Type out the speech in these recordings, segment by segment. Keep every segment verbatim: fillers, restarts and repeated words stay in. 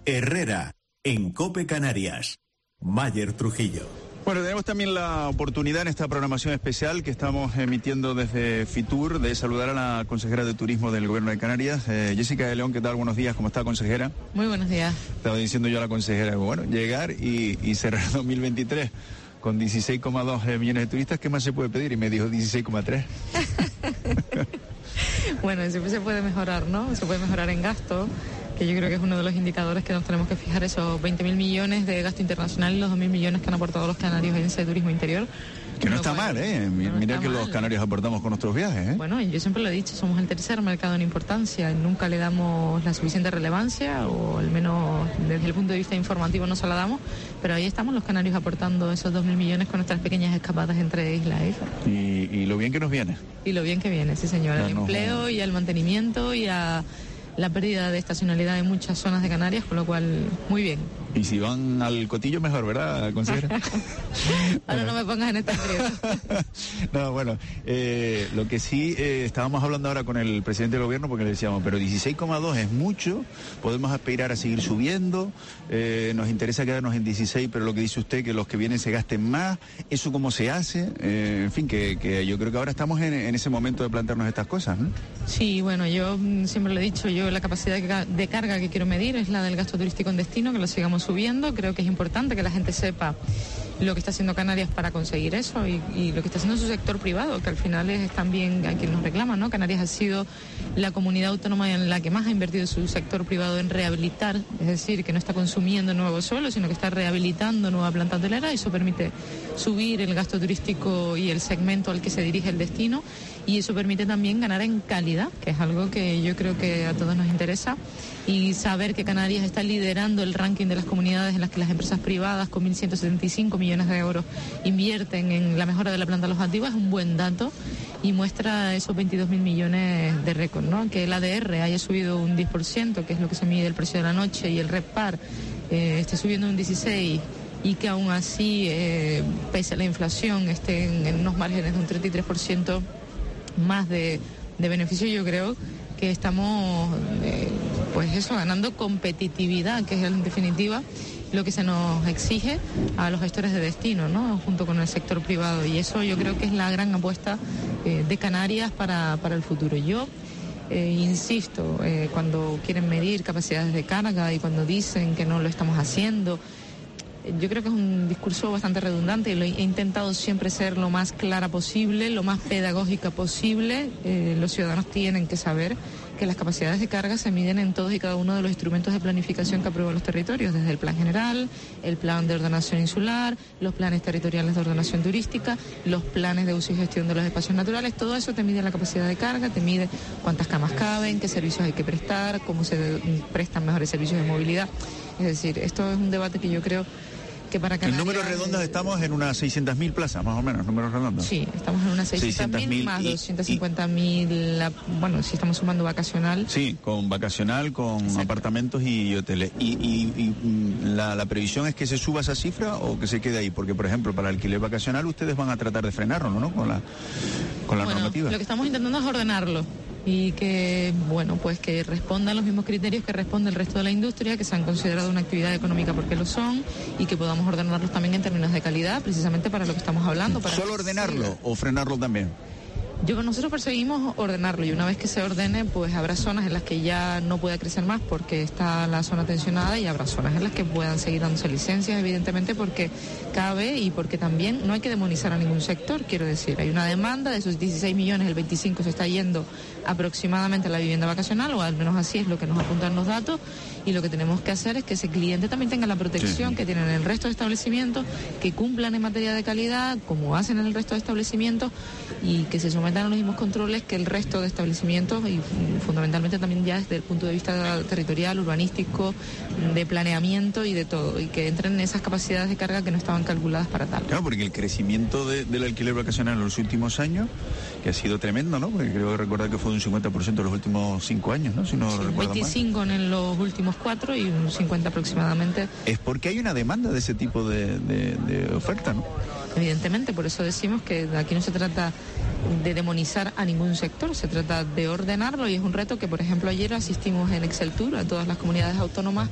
Herrera, en COPE Canarias. Mayer Trujillo. Bueno, tenemos también la oportunidad en esta programación especial que estamos emitiendo desde Fitur de saludar a la consejera de Turismo del Gobierno de Canarias, eh, Jessica de León. ¿Qué tal? Buenos días. ¿Cómo está, consejera? Muy buenos días. Estaba diciendo yo a la consejera, bueno, llegar y, y cerrar dos mil veintitrés con dieciséis coma dos millones de turistas, ¿qué más se puede pedir? Y me dijo dieciséis coma tres. Bueno, siempre se puede mejorar, ¿no? Se puede mejorar en gasto, que yo creo que es uno de los indicadores que nos tenemos que fijar, esos veinte mil millones de gasto internacional y los dos mil millones que han aportado los canarios en ese turismo interior. Que no está mal, ¿eh? Mira que los canarios aportamos con nuestros viajes, ¿eh? Bueno, yo siempre lo he dicho, somos el tercer mercado en importancia, nunca le damos la suficiente relevancia, o al menos desde el punto de vista informativo no se la damos, pero ahí estamos los canarios aportando esos dos mil millones con nuestras pequeñas escapadas entre isla e isla. Y, y lo bien que nos viene. Y lo bien que viene, sí señor, al no, empleo no. y al mantenimiento y a la pérdida de estacionalidad en muchas zonas de Canarias, con lo cual, muy bien. Y si van al Cotillo, mejor, ¿verdad, consejera? Ahora no me pongas en este frío. No, bueno, eh, lo que sí, eh, estábamos hablando ahora con el presidente del gobierno porque le decíamos, pero dieciséis coma dos es mucho, podemos aspirar a seguir subiendo, eh, nos interesa quedarnos en dieciséis, pero lo que dice usted, que los que vienen se gasten más, ¿eso cómo se hace? Eh, en fin, que, que yo creo que ahora estamos en, en ese momento de plantearnos estas cosas, ¿no? Sí, bueno, yo siempre lo he dicho, yo la capacidad de carga que quiero medir es la del gasto turístico en destino, que lo sigamos subiendo. Creo que es importante que la gente sepa lo que está haciendo Canarias para conseguir eso y, y lo que está haciendo su sector privado, que al final es también a quien nos reclama, ¿no? Canarias ha sido la comunidad autónoma en la que más ha invertido su sector privado en rehabilitar, es decir, que no está consumiendo nuevo suelo, sino que está rehabilitando nueva planta hotelera, y eso permite subir el gasto turístico y el segmento al que se dirige el destino, y eso permite también ganar en calidad, que es algo que yo creo que a todos nos interesa, y saber que Canarias está liderando el ranking de las comunidades en las que las empresas privadas con mil ciento setenta y cinco millones de euros invierten en la mejora de la planta alojativa es un buen dato y muestra esos veintidós mil millones de récord, ¿no? Que el A D R haya subido un diez por ciento, que es lo que se mide el precio de la noche, y el RevPAR eh, esté subiendo un dieciséis por ciento, y que aún así, eh, pese a la inflación, estén en unos márgenes de un treinta y tres por ciento más de, de beneficio. Yo creo que estamos, eh, pues eso, ganando competitividad, que es en definitiva lo que se nos exige a los gestores de destino, ¿no? Junto con el sector privado, y eso yo creo que es la gran apuesta eh, de Canarias para, para el futuro. Yo eh, insisto, eh, cuando quieren medir capacidades de carga y cuando dicen que no lo estamos haciendo, yo creo que es un discurso bastante redundante, y lo he intentado siempre ser lo más clara posible, lo más pedagógica posible. Eh, los ciudadanos tienen que saber que las capacidades de carga se miden en todos y cada uno de los instrumentos de planificación que aprueban los territorios, desde el plan general, el plan de ordenación insular, los planes territoriales de ordenación turística, los planes de uso y gestión de los espacios naturales. Todo eso te mide la capacidad de carga, te mide cuántas camas caben, qué servicios hay que prestar, cómo se prestan mejores servicios de movilidad. Es decir, esto es un debate que yo creo que para Canarias... En números redondos estamos en unas seiscientas mil plazas, más o menos, números redondos. Sí, estamos en unas seiscientas mil más doscientas cincuenta mil, bueno, si estamos sumando vacacional. Sí, con vacacional, con Exacto. apartamentos y hoteles. ¿Y, y, y la, la previsión es que se suba esa cifra o que se quede ahí? Porque, por ejemplo, para el alquiler vacacional ustedes van a tratar de frenarlo, ¿no? Con la, con la bueno, normativa. Lo que estamos intentando es ordenarlo, y que, bueno, pues que responda a los mismos criterios que responde el resto de la industria, que se han considerado una actividad económica porque lo son, y que podamos ordenarlos también en términos de calidad, precisamente para lo que estamos hablando. Para ¿Solo ordenarlo o frenarlo también? Yo, nosotros perseguimos ordenarlo, y una vez que se ordene, pues habrá zonas en las que ya no pueda crecer más porque está la zona tensionada, y habrá zonas en las que puedan seguir dándose licencias, evidentemente, porque cabe, y porque también no hay que demonizar a ningún sector. Quiero decir, hay una demanda, de esos dieciséis millones, el veinticinco se está yendo aproximadamente a la vivienda vacacional, o al menos así es lo que nos apuntan los datos, y lo que tenemos que hacer es que ese cliente también tenga la protección sí. que tienen el resto de establecimientos, que cumplan en materia de calidad como hacen en el resto de establecimientos, y que se sometan a los mismos controles que el resto de establecimientos, y fundamentalmente también ya desde el punto de vista territorial, urbanístico, de planeamiento y de todo, y que entren en esas capacidades de carga que no estaban calculadas para tal. Claro, porque el crecimiento de, del alquiler vacacional en los últimos años, que ha sido tremendo, ¿no? Porque creo recordar que fue de un cincuenta por ciento en los últimos cinco años, ¿no? Si no sí, recuerdo veinticinco mal. En los últimos cuatro y un cincuenta aproximadamente. Es porque hay una demanda de ese tipo de, de, de oferta, ¿no? Evidentemente, por eso decimos que aquí no se trata de demonizar a ningún sector, se trata de ordenarlo, y es un reto que, por ejemplo, ayer asistimos en Excel Tour a todas las comunidades autónomas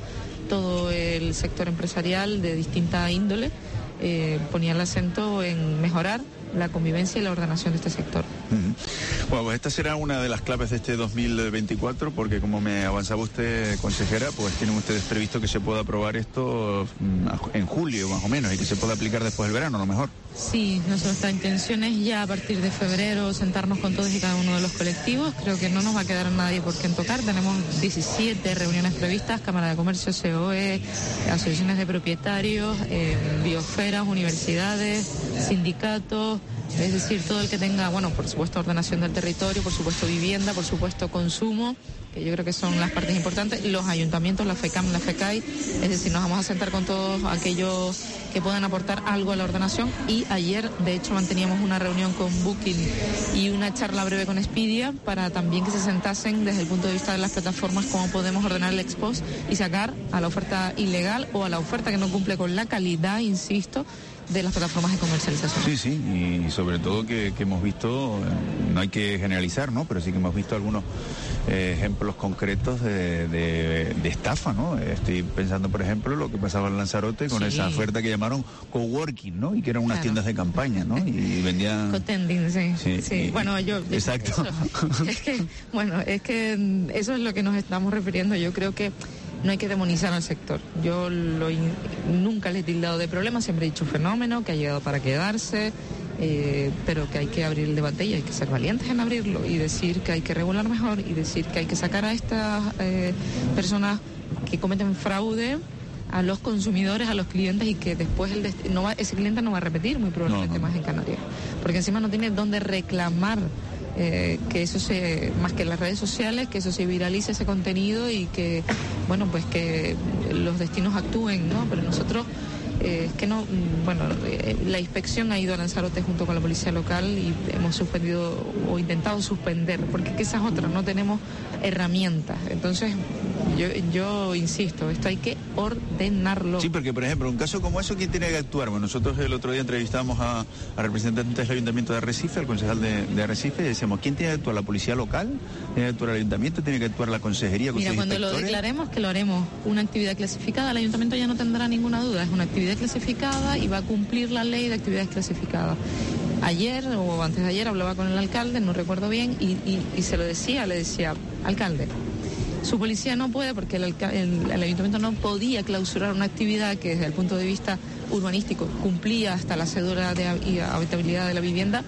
todo el sector empresarial de distinta índole eh, ponía el acento en mejorar la convivencia y la ordenación de este sector. Uh-huh. Bueno, pues esta será una de las claves de este dos mil veinticuatro, porque como me avanzaba usted, consejera, pues tienen ustedes previsto que se pueda aprobar esto en julio más o menos y que se pueda aplicar después del verano, a lo mejor. Sí, nuestra intención es ya a partir de febrero sentarnos con todos y cada uno de los colectivos. Creo que no nos va a quedar nadie por quien tocar. Tenemos diecisiete reuniones previstas, Cámara de Comercio, C O E, asociaciones de propietarios, eh, biosferas, universidades, sindicatos, es decir, todo el que tenga, bueno, por supuesto ordenación del territorio, por supuesto vivienda, por supuesto consumo, que yo creo que son las partes importantes, los ayuntamientos, la FECAM, la FECAI, es decir, nos vamos a sentar con todos aquellos que puedan aportar algo a la ordenación. Y ayer, de hecho, manteníamos una reunión con Booking y una charla breve con Expedia para también que se sentasen desde el punto de vista de las plataformas cómo podemos ordenar el ex-post y sacar a la oferta ilegal o a la oferta que no cumple con la calidad, insisto, de las plataformas de comercialización. Sí, sí, y sobre todo que, que hemos visto, no hay que generalizar, ¿no? Pero sí que hemos visto algunos eh, ejemplos concretos de, de, de estafa, ¿no? Estoy pensando, por ejemplo, lo que pasaba en Lanzarote con sí. esa oferta que llamaron coworking, ¿no? Y que eran unas claro. tiendas de campaña, ¿no? Y vendían... Cotending, sí. Sí, sí. Y... bueno, yo... Exacto. Eso, es que, bueno, es que eso es lo que nos estamos refiriendo. Yo creo que no hay que demonizar al sector. Yo lo in... nunca le he tildado de problema, siempre he dicho fenómeno, que ha llegado para quedarse, eh, pero que hay que abrir el debate y hay que ser valientes en abrirlo y decir que hay que regular mejor y decir que hay que sacar a estas eh, personas que cometen fraude a los consumidores, a los clientes, y que después el dest... no va... ese cliente no va a repetir muy probablemente no, no. más en Canarias, porque encima no tiene dónde reclamar. Eh, que eso se, más que en las redes sociales, que eso se viralice ese contenido y que, bueno, pues que los destinos actúen, ¿no? Pero nosotros, eh, es que no, bueno, eh, la inspección ha ido a Lanzarote junto con la policía local y hemos suspendido o intentado suspender, porque es que esas otras no tenemos herramientas. Entonces, yo, yo insisto, esto hay que ordenarlo. Sí, porque por ejemplo, un caso como eso, ¿quién tiene que actuar? Bueno, nosotros el otro día entrevistamos a, a representantes del Ayuntamiento de Arrecife, al concejal de, de Arrecife, y decíamos, ¿quién tiene que actuar? ¿La policía local? ¿Tiene que actuar el Ayuntamiento? ¿Tiene que actuar la consejería? Mira, cuando lo declaremos, que lo haremos una actividad clasificada, el Ayuntamiento ya no tendrá ninguna duda, es una actividad clasificada y va a cumplir la ley de actividades clasificadas. Ayer o antes de ayer hablaba con el alcalde, no recuerdo bien, y, y, y se lo decía, le decía, alcalde, su policía no puede, porque el, el, el ayuntamiento no podía clausurar una actividad que desde el punto de vista urbanístico cumplía hasta la cédula de habitabilidad de la vivienda.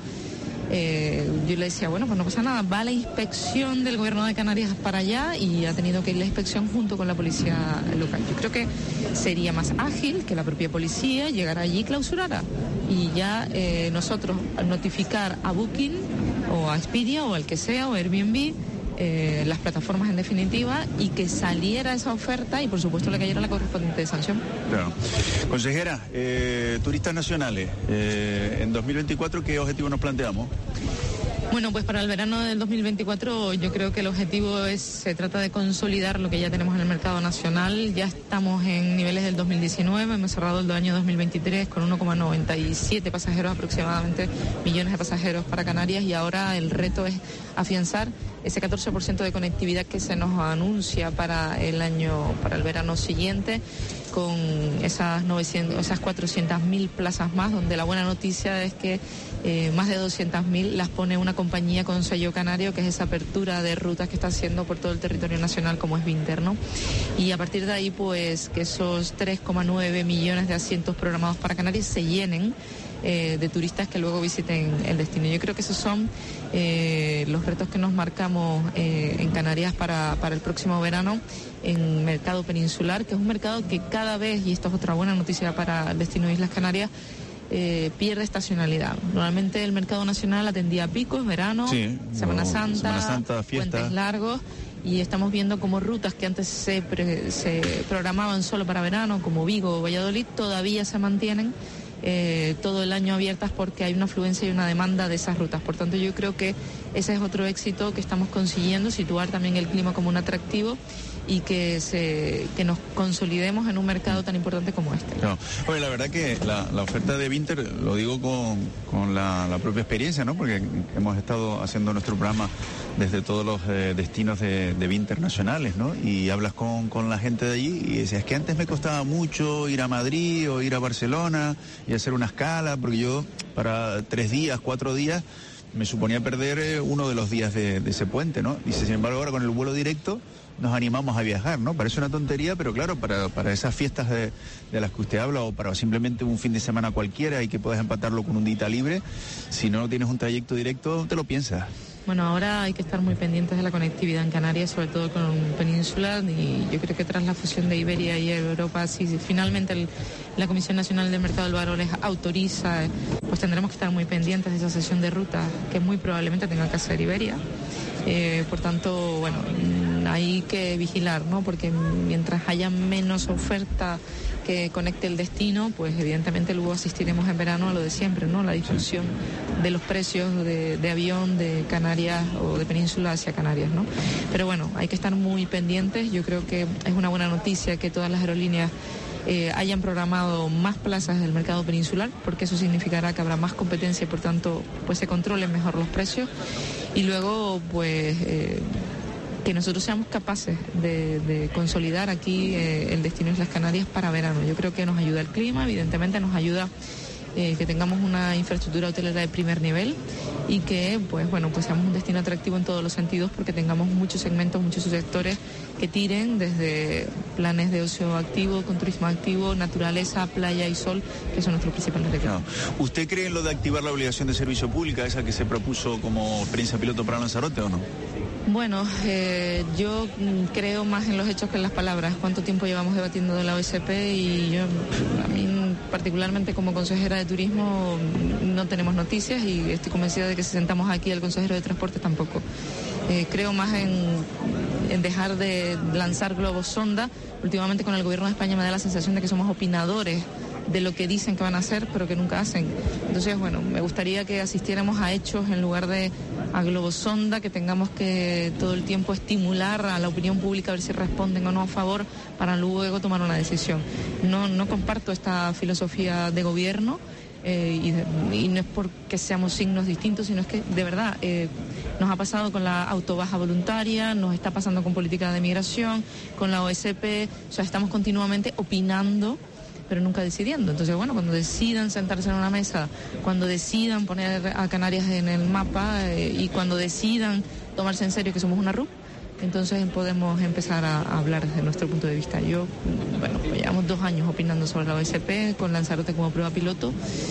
Eh, yo le decía, bueno, pues no pasa nada, va la inspección del gobierno de Canarias para allá y ha tenido que ir la inspección junto con la policía local. Yo creo que sería más ágil que la propia policía llegara allí y clausurara. Y ya eh, nosotros notificar a Booking o a Expedia o al que sea o Airbnb, Eh, las plataformas en definitiva, y que saliera esa oferta y por supuesto le cayera la correspondiente sanción. Claro. Consejera, eh, turistas nacionales, eh, en dos mil veinticuatro, ¿qué objetivo nos planteamos? Bueno, pues para el verano del dos mil veinticuatro yo creo que el objetivo es, se trata de consolidar lo que ya tenemos en el mercado nacional. Ya estamos en niveles del dos mil diecinueve, hemos cerrado el año dos mil veintitrés con uno coma noventa y siete pasajeros aproximadamente, millones de pasajeros para Canarias, y ahora el reto es afianzar ese catorce por ciento de conectividad que se nos anuncia para el año, para el verano siguiente, con esas novecientas, esas cuatrocientas mil plazas más, donde la buena noticia es que eh, más de doscientas mil las pone una compañía con sello canario, que es esa apertura de rutas que está haciendo por todo el territorio nacional, como es Vinter, ¿no? Y a partir de ahí, pues, que esos tres coma nueve millones de asientos programados para Canarias se llenen Eh, de turistas que luego visiten el destino. Yo creo que esos son eh, los retos que nos marcamos eh, en Canarias para, para el próximo verano, en mercado peninsular, que es un mercado que cada vez, y esto es otra buena noticia para el destino de Islas Canarias, eh, pierde estacionalidad. Normalmente el mercado nacional atendía picos, verano, sí, Semana no, Santa, Semana Santa, fiesta. Puentes largos, y estamos viendo como rutas que antes se, pre, se programaban solo para verano, como Vigo o Valladolid, todavía se mantienen Eh, todo el año abiertas, porque hay una afluencia y una demanda de esas rutas. Por tanto, yo creo que ese es otro éxito que estamos consiguiendo, situar también el clima como un atractivo y que se que nos consolidemos en un mercado tan importante como este. No. Oye, la verdad que la, la oferta de Vinter, lo digo con, con la, la propia experiencia, ¿no? Porque hemos estado haciendo nuestro programa desde todos los eh, destinos de, de Vinter nacionales, ¿no? Y hablas con, con la gente de allí y decías que antes me costaba mucho ir a Madrid o ir a Barcelona y hacer una escala, porque yo para tres días, cuatro días, me suponía perder eh, uno de los días de, de ese puente, ¿no? Dice, sin embargo, ahora con el vuelo directo nos animamos a viajar, ¿no? Parece una tontería, pero claro, para, para esas fiestas de, de las que usted habla o para simplemente un fin de semana cualquiera y que puedas empatarlo con un día libre, si no tienes un trayecto directo, te lo piensas. Bueno, ahora hay que estar muy pendientes de la conectividad en Canarias, sobre todo con Península, y yo creo que tras la fusión de Iberia y Europa, si finalmente el, la Comisión Nacional del Mercado del Valores autoriza, pues tendremos que estar muy pendientes de esa sesión de ruta que muy probablemente tenga que hacer Iberia. Eh, por tanto, bueno, hay que vigilar, ¿no? Porque mientras haya menos oferta que conecte el destino, pues evidentemente luego asistiremos en verano a lo de siempre, ¿no? La distorsión de los precios de, de avión de Canarias o de Península hacia Canarias, ¿no? Pero bueno, hay que estar muy pendientes. Yo creo que es una buena noticia que todas las aerolíneas eh, hayan programado más plazas del mercado peninsular, porque eso significará que habrá más competencia y por tanto pues se controlen mejor los precios. Y luego pues eh, que nosotros seamos capaces de, de consolidar aquí eh, el destino Islas Canarias para verano. Yo creo que nos ayuda el clima, evidentemente nos ayuda eh, que tengamos una infraestructura hotelera de primer nivel y que pues bueno pues seamos un destino atractivo en todos los sentidos, porque tengamos muchos segmentos, muchos sectores que tiren desde planes de ocio activo, con turismo activo, naturaleza, playa y sol, que son nuestros principales recursos. No. ¿Usted cree en lo de activar la obligación de servicio pública, esa que se propuso como experiencia piloto para Lanzarote, o no? Bueno, eh, yo creo más en los hechos que en las palabras. ¿Cuánto tiempo llevamos debatiendo de la O S P? Y yo, a mí particularmente como consejera de turismo, no tenemos noticias y estoy convencida de que si sentamos aquí al consejero de transporte tampoco. Eh, creo más en, en dejar de lanzar globos sonda. Últimamente con el gobierno de España me da la sensación de que somos opinadores de lo que dicen que van a hacer, pero que nunca hacen. Entonces, bueno, me gustaría que asistiéramos a hechos en lugar de a globos sonda, que tengamos que todo el tiempo estimular a la opinión pública a ver si responden o no a favor para luego tomar una decisión. No, no comparto esta filosofía de gobierno eh, y, de, y no es porque seamos signos distintos, sino es que de verdad eh, nos ha pasado con la autobaja voluntaria, nos está pasando con política de migración, con la O S P, o sea, estamos continuamente opinando pero nunca decidiendo. Entonces, bueno, cuando decidan sentarse en una mesa, cuando decidan poner a Canarias en el mapa eh, y cuando decidan tomarse en serio que somos una R U P, entonces podemos empezar a, a hablar desde nuestro punto de vista. Yo, bueno, pues llevamos dos años opinando sobre la O S P, con Lanzarote como prueba piloto,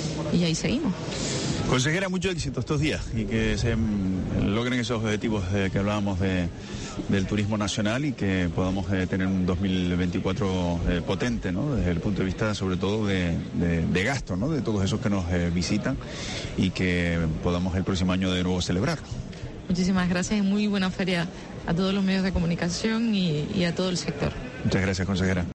y ahí seguimos. Consejera, mucho éxito estos días y que se logren esos objetivos eh, que hablábamos de, del turismo nacional y que podamos eh, tener un dos mil veinticuatro eh, potente, ¿no? Desde el punto de vista sobre todo de, de, de gasto, ¿no? De todos esos que nos eh, visitan y que podamos el próximo año de nuevo celebrarlo. Muchísimas gracias y muy buena feria a todos los medios de comunicación y, y a todo el sector. Muchas gracias, consejera.